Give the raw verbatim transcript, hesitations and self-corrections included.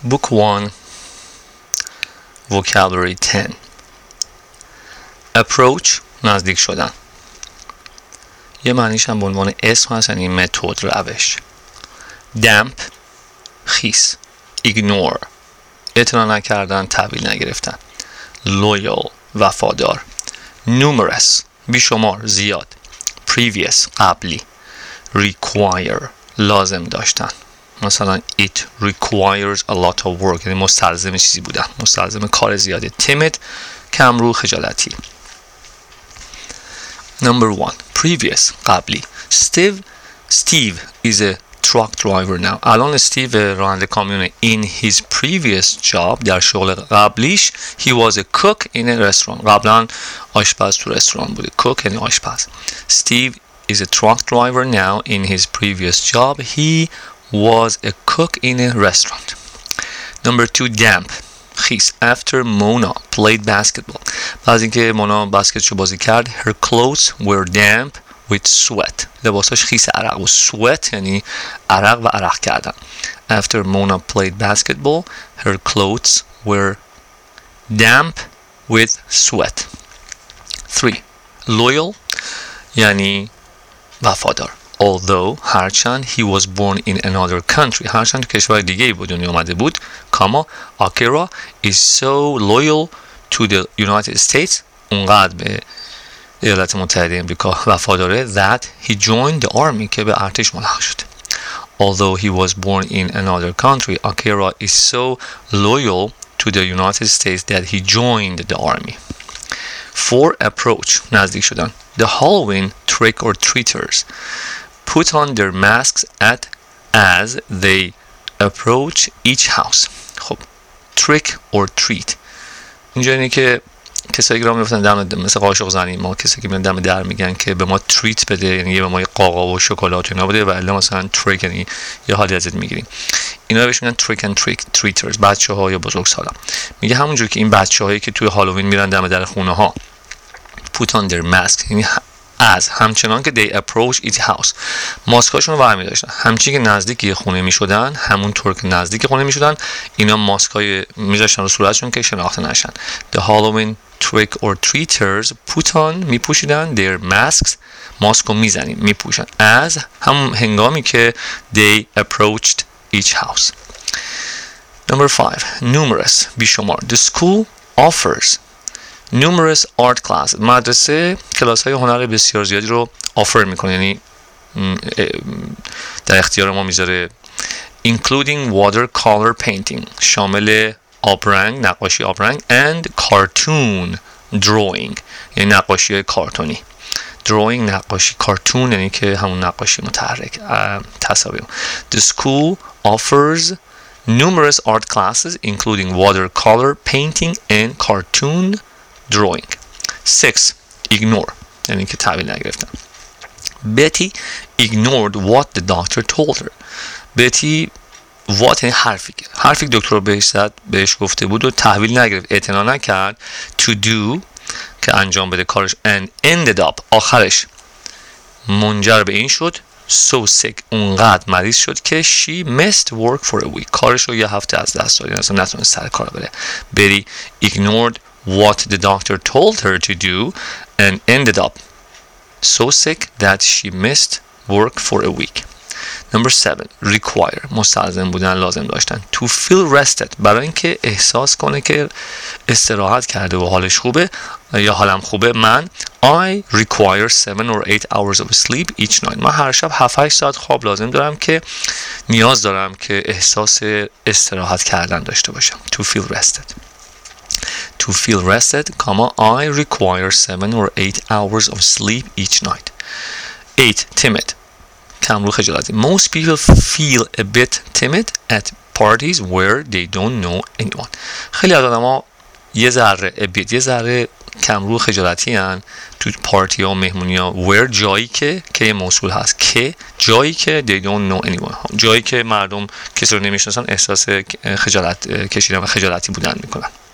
Book one, Vocabulary ten. Approach نزدیک شدن. یه معنیش هم به عنوان اسم هست، یعنی متد، روش. Damp خیس. Ignore اعتنا نکردن، تحویل نگرفتن. Loyal وفادار. Numerous بیشمار، زیاد. Previous قبلی. Require لازم داشتن. مثلا it requires a lot of work، یعنی مستلزم چیزی بودن، مستلزم کار زیاده. Timid کمرو، خجالتی. Number one, previous قبلی. Steve Steve is a truck driver now. الان استیو راننده کامیونه. In his previous job در شغل قبلیش he was a cook in a restaurant. قبلا آشپز تو رستوران بوده. cook یعنی آشپز. Steve is a truck driver now. In his previous job he was a cook in a restaurant. Number two, damp خیس. After Mona played basketball. بعد اینکه مونا بسکتشو بازی کرد her clothes were damp with sweat. لباساش خیس عرق بود. sweat یعنی عرق و عرق کردن. After Mona played basketball her clothes were damp with sweat. three. Loyal یعنی وفادار. Although هرچند he was born in another country، هرچند کشور دیگه بود دنیا اومده بود، کاما Akira is so loyal to the United States، اونقدر به ایالات متحده امریکا وفاداره that he joined the army، که به ارتش ملحق شد. Although he was born in another country Akira is so loyal to the United States that he joined the army. four. Approach نزدیک شدن. The Halloween trick or treaters put on their masks at as they approach each house. خب trick or treat اینجا اینه که کسایی که را میفتن دم مثل قاشق زنی، ما کسایی که میرن دم در میگن که به ما تریت بده، یعنی یه به ما قاقا و شکلات و اینا بده، و الا مثلا تریک یعنی یه حالی ازت میگیریم. اینا بهش میگن تریک اند تریک تریترز، بچه‌ها یا بزرگسالا. میگه همونجور که این بچه‌هایی که توی هالووین میرن دم در خونه ها put on their mask، یعنی از همچنان که they approach each house ماسکاشون رو برمی داشتن، همچنین که نزدیک یه خونه می شدن، همونطور که نزدیک خونه می شدن اینا ماسکای می داشتن رو صورتشون که شناخته نشن. The Halloween trick or treaters put on می پوشیدن their masks، ماسک رو می زنیم می پوشن از هم هنگامی که they approached each house. Number five. Numerous بیشمار. The school offers numerous art classes. مدرسه کلاس های هنر بسیار زیادی رو آفر میکنه، یعنی در اختیار ما میذاره. including watercolor painting شامل آبرنگ، نقاشی آبرنگ and cartoon drawing یعنی نقاشی های کارتونی. drawing نقاشی، کارتون یعنی که همون نقاشی متحرک، تصاویر. The school offers numerous art classes including watercolor painting and cartoon drawing. six. Ignore یعنی که تحویل نگرفتن. Betty ignored what the doctor told her. Betty what یعنی حرفی که حرفی که دکتر بهش زد، بهش گفته بود و تحویل نگرفت، اعتنا نکرد. To do که انجام بده کارش and ended up آخرش منجر به این شد so sick اونقدر مریض شد که she missed work for a week کارش رو یه هفته از دست داد، یعنی نتونست سر کار بره. Betty ignored what the doctor told her to do and ended up so sick that she missed work for a week. Number seven. Require مستلزم بودن، لازم داشتن. To feel rested برای اینکه احساس کنه که استراحت کرده و حالش خوبه یا حالم خوبه. من I require seven or eight hours of sleep each night. من هر شب هفت هشت ساعت خواب لازم دارم که نیاز دارم که احساس استراحت کردن داشته باشم. To feel rested. To feel rested, comma, I require seven or eight hours of sleep each night. eight. Timid کمرو، خجالتی. Most people feel a bit timid at parties where they don't know anyone. خیلی از آدم‌ها یه ذره a bit یه ذره کمرو، خجالتی هن تو پارتی ها و مهمونی ها. where جایی که که موصول هست، که جایی که they don't know anyone جایی که مردم کسی رو نمیشناسن احساس خجالت کشیدن و خجالتی بودن میکنن.